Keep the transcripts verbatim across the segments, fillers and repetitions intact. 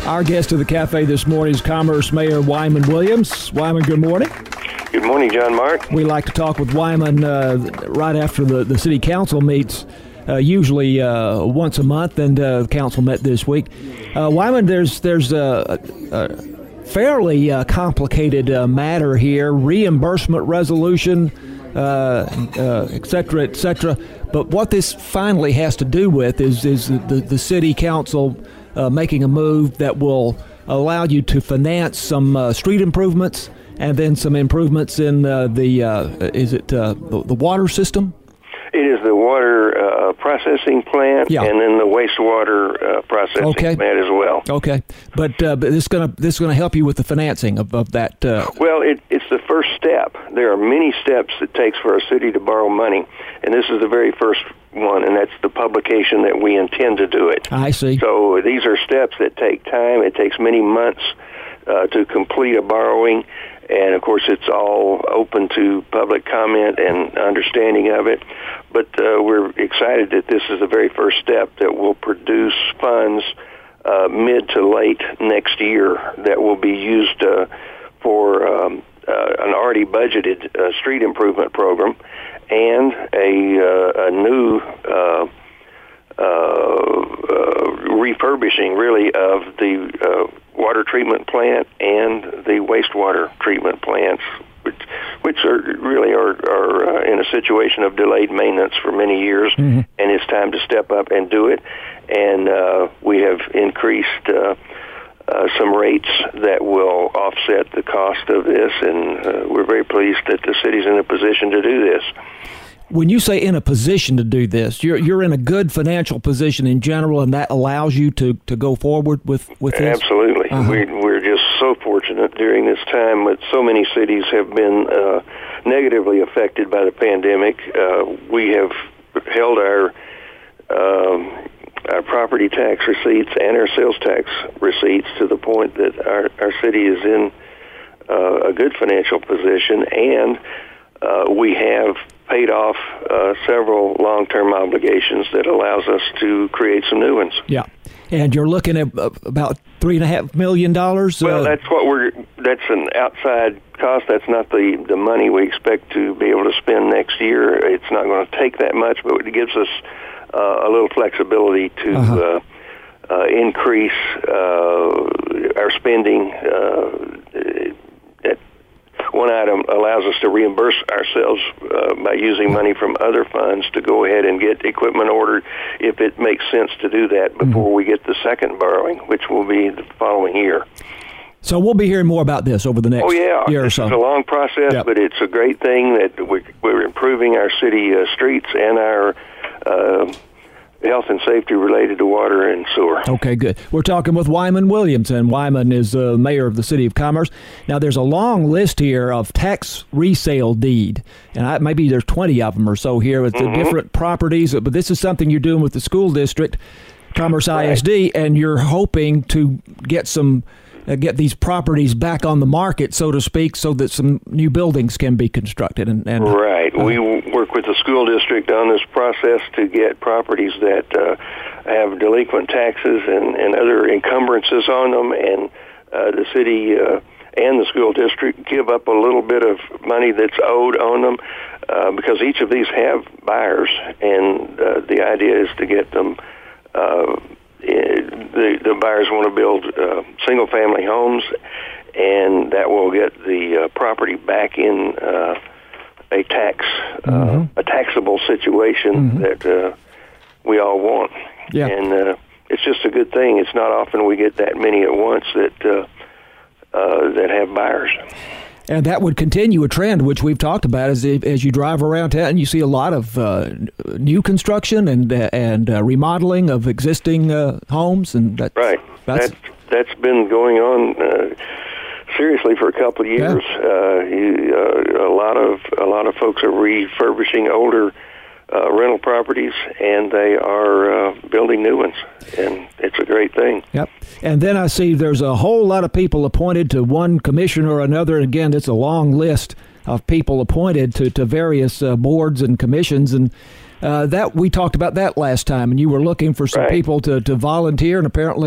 Our guest of the cafe this morning is Commerce Mayor Wyman Williams. Wyman, good morning. Good morning, John Mark. We like to talk with Wyman uh, right after the, the city council meets, uh, usually uh, once a month, and uh, the council met this week. Uh, Wyman, there's there's a, a fairly uh, complicated uh, matter here, reimbursement resolution, uh, uh, et cetera, et cetera. But what this finally has to do with is, is the, the city council uh, making a move that will allow you to finance some uh, street improvements and then some improvements in uh, the, uh, is it uh, the, the water system? It is the water uh, processing plant, yeah. and then the wastewater uh, processing okay. plant as well. Okay, but uh, but this is going to this is going to help you with the financing of, of that. Uh... Well, it, it's the first step. There are many steps it takes for a city to borrow money, and this is the very first one, and that's the publication that we intend to do it. I see. So these are steps that take time. It takes many months uh, to complete a borrowing. And, of course, it's all open to public comment and understanding of it. But uh, we're excited that this is the very first step that will produce funds uh, mid to late next year that will be used uh, for um, uh, an already budgeted uh, street improvement program and a, uh, a new uh, uh, uh, refurbishing, really, of the uh, water treatment plant and the wastewater treatment plants, which, which are really are, are uh, in a situation of delayed maintenance for many years, mm-hmm. and it's time to step up and do it. And uh, we have increased uh, uh, some rates that will offset the cost of this, and uh, we're very pleased that the city's in a position to do this. When you say in a position to do this, you're you're in a good financial position in general, and that allows you to, to go forward with, with this? Absolutely. Uh-huh. We, we're just so fortunate during this time that so many cities have been uh, negatively affected by the pandemic. Uh, we have held our, um, our property tax receipts and our sales tax receipts to the point that our, our city is in uh, a good financial position, and uh, we have paid off uh, several long-term obligations that allows us to create some new ones. Yeah, and you're looking at about three and a half million dollars. Well, uh, that's what we're. That's an outside cost. That's not the the money we expect to be able to spend next year. It's not going to take that much, but it gives us uh, a little flexibility to uh-huh. uh, uh, increase uh, our spending. Uh, at One item allows us to reimburse ourselves uh, by using money from other funds to go ahead and get equipment ordered if it makes sense to do that before mm-hmm. we get the second borrowing, which will be the following year. So we'll be hearing more about this over the next oh, yeah. year or so. It's a long process, yep. but it's a great thing that we, we're improving our city uh, streets and our uh, health and safety related to water and sewer. Okay, good. We're talking with Wyman Williams, and Wyman is uh, mayor of the City of Commerce. Now, there's a long list here of tax resale deed, and I, maybe there's twenty of them or so here with mm-hmm. the different properties, but this is something you're doing with the school district, Commerce right. I S D, and you're hoping to get some uh, get these properties back on the market, so to speak, so that some new buildings can be constructed. And, and Right. Uh, we work with the school district on this process to get properties that uh, have delinquent taxes and, and other encumbrances on them, and uh, the city uh, and the school district give up a little bit of money that's owed on them uh, because each of these have buyers, and uh, the idea is to get them uh, the, the buyers want to build uh, single-family homes, and that will get the uh, property back in uh, a tax, mm-hmm. uh, a taxable situation mm-hmm. that uh, we all want. Yeah. And uh, it's just a good thing. It's not often we get that many at once that uh, uh, that have buyers. And that would continue a trend, which we've talked about, as as you drive around town, you see a lot of uh, new construction and uh, and uh, remodeling of existing uh, homes, and that's, right. That's that's, that's been going on uh, seriously for a couple of years. Yeah. Uh, you, uh, a lot of a lot of folks are refurbishing older uh, rental properties, and they are uh, building new ones, and it's a great thing. Yep. And then I see there's a whole lot of people appointed to one commission or another. And again, it's a long list of people appointed to, to various uh, boards and commissions. And uh, that we talked about that last time, and you were looking for some right. people to, to volunteer, and apparently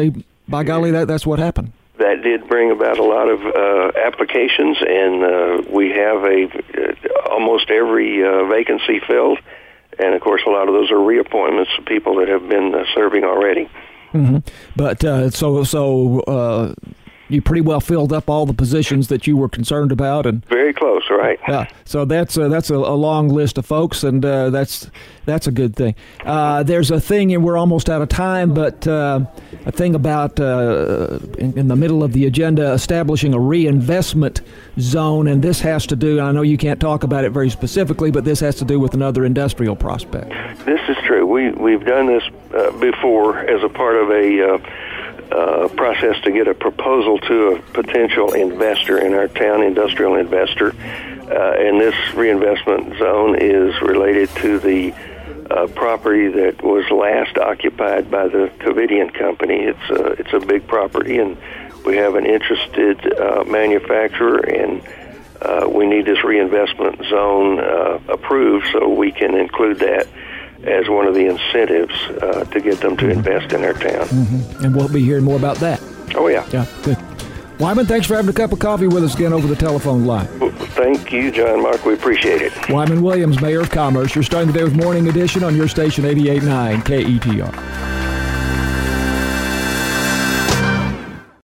by golly, that that's what happened. That did bring about a lot of uh, applications, and uh, we have a uh, almost every uh, vacancy filled. And, of course, a lot of those are reappointments of people that have been uh, serving already. Mm-hmm. But uh, so so uh, you pretty well filled up all the positions that you were concerned about, and very close, right? Yeah. So that's uh, that's a, a long list of folks, and uh, that's that's a good thing. Uh, there's a thing, and we're almost out of time, but uh, a thing about uh, in, in the middle of the agenda, establishing a reinvestment zone, and this has to do. I know you can't talk about it very specifically, but this has to do with another industrial prospect. This is true. We we've done this uh, before as a part of a. Uh, Uh, process to get a proposal to a potential investor in our town, industrial investor. Uh, and this reinvestment zone is related to the uh, property that was last occupied by the Covidian Company. It's a, it's a big property, and we have an interested uh, manufacturer, and uh, we need this reinvestment zone uh, approved so we can include that as one of the incentives uh, to get them to invest in our town. Mm-hmm. And we'll be hearing more about that. Oh, yeah. Yeah, good. Wyman, thanks for having a cup of coffee with us again over the telephone line. Well, thank you, John Mark. We appreciate it. Wyman Williams, Mayor of Commerce. You're starting the day with Morning Edition on your station eighty-eight point nine K E T R.